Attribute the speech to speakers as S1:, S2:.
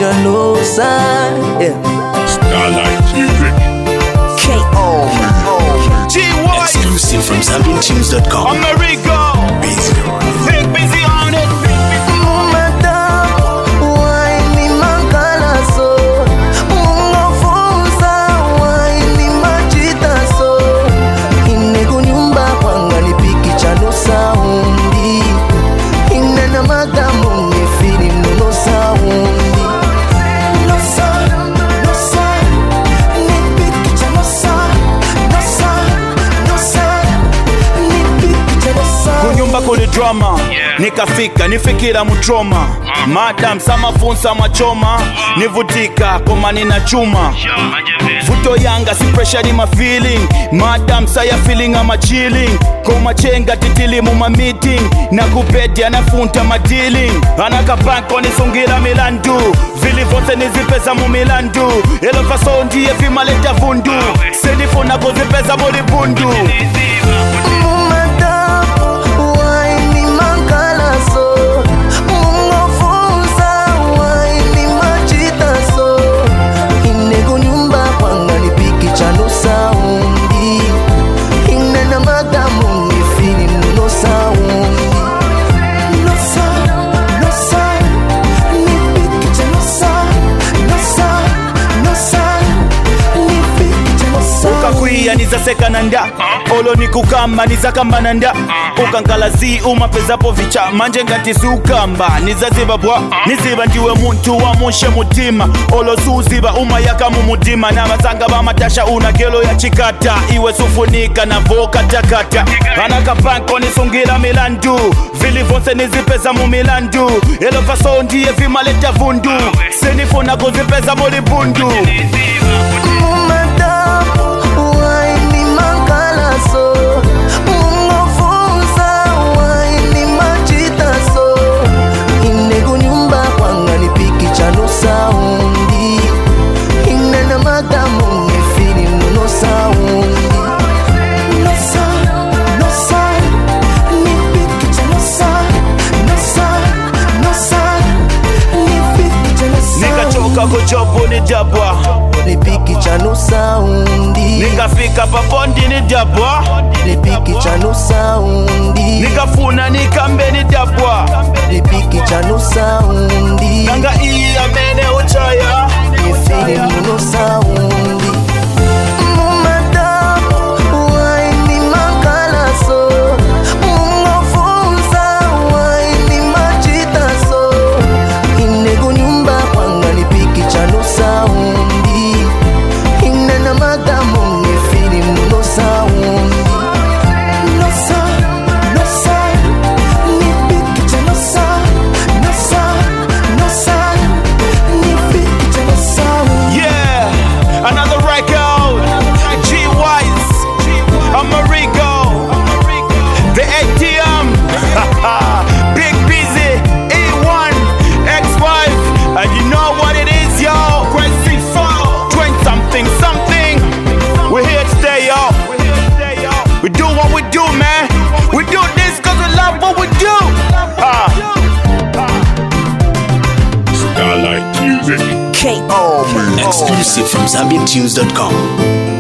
S1: Janosa,
S2: Starlight Music.
S3: Exclusive from ZambianTunes.com.
S2: America. Big busy on it. Kule drama nikafika nifikira mutroma madam samafunsa machoma nivutika koma nina chuma vuto yanga si pressure ni ma feeling madam saya feeling ama chilling koma chenga titili mu ma meeting na kupedia na funta ma dealing anakapanko nisungira milandu vili vote nizipeza mu milandu elo faso ndiye vimaleta vundu selifona kuzipeza boli bundu nizaseka nanda olo nikukamba nizakamba nanda ukankalazi umapezapo vicha manje ngati zukamba nizazibabwa niziba ndiwe muntu wa mushe mutima olo suziba umayaka mu mutima na bazanga bamatasha una gelo ya chikata iwe sufunika na voka takata anakapanko nisungira milandu vili vonse nizipeza mu milandu elo faso ndiye vimaleta vundu senifuna kuzipeza boli bundu kujobu ni dabwa
S1: nipiki chano saundi
S2: nikafika papondi ni dabwa
S1: nipiki chano saundi
S2: nikafuna nikambe ni dabwa
S1: nipiki chano saundi
S2: nanga iyi amene uchaya
S1: nifili muno saundi
S2: we do what we do, man. We do this cause we love what we do.
S3: Starlight Music.
S1: K.O.
S3: Exclusive from ZambianTunes.com.